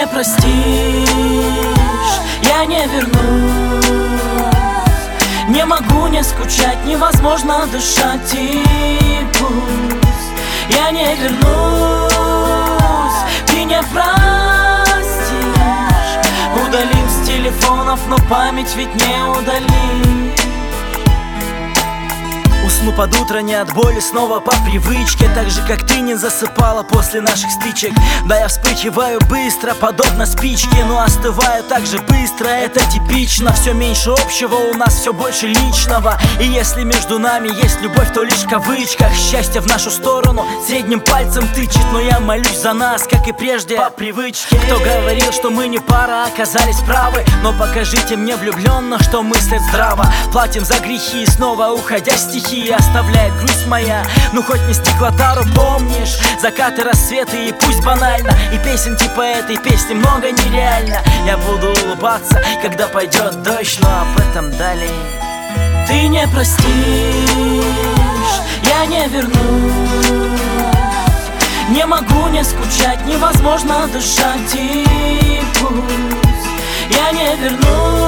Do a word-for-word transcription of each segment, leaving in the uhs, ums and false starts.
не простишь, я не вернусь. Не могу не скучать, невозможно дышать, и пусть я не вернусь. Ты не простишь, удалим с телефонов, но память ведь не удалим. Усну под утро не от боли, снова по привычке. Так же, как ты не засыпала после наших стычек. Да, я вспыхиваю быстро, подобно спичке, но остываю так же быстро, это типично. Все меньше общего, у нас все больше личного. И если между нами есть любовь, то лишь в кавычках. Счастье в нашу сторону средним пальцем тычет. Но я молюсь за нас, как и прежде, по привычке. Кто говорил, что мы не пара, оказались правы. Но покажите мне влюбленно, что мыслят здраво. Платим за грехи, снова уходя стихи оставляет грусть моя. Ну хоть не стеклотару, помнишь? Закаты, рассветы, и пусть банально. И песен типа этой песни много нереально. Я буду улыбаться, когда пойдет дождь, но об этом далее. Ты не простишь, я не вернусь. Не могу не скучать, невозможно дышать, и пусть я не вернусь.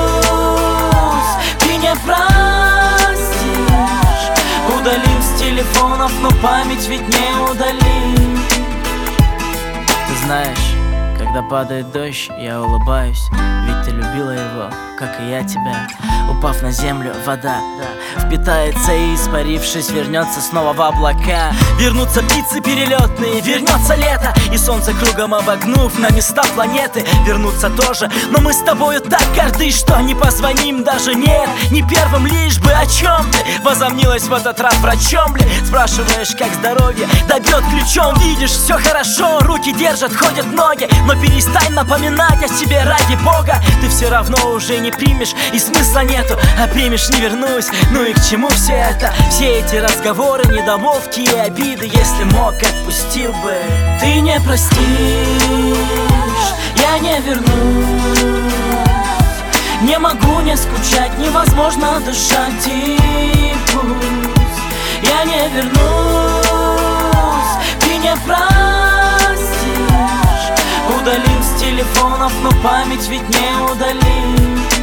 Ты не простишь, удалим с телефонов, но память ведь не удалим. Ты знаешь, когда падает дождь, я улыбаюсь, ведь ты любила его, как и я тебя. Упав на землю, вода, да, впитается и, испарившись, вернется снова в облака. Вернутся птицы перелетные, вернется лето, и солнце кругом обогнув на места планеты. Вернутся тоже, но мы с тобою так горды, что не позвоним даже, нет, не первым, лишь бы о чем ты. Возомнилась в этот раз врачом, бля, спрашиваешь, как здоровье, да бьет ключом. Видишь, все хорошо, руки держат, ходят ноги, но перестань напоминать о себе ради бога. Ты все равно уже не примешь, и смысла нету, а примешь, не вернусь. Ну и к чему все это? Все эти разговоры, недомолвки и обиды. Если мог, отпустил бы. Ты не простишь, я не вернусь. Не могу не скучать, невозможно дышать, и пусть я не вернусь. Ты не простишь, удалим с телефонов, но память ведь не удалим.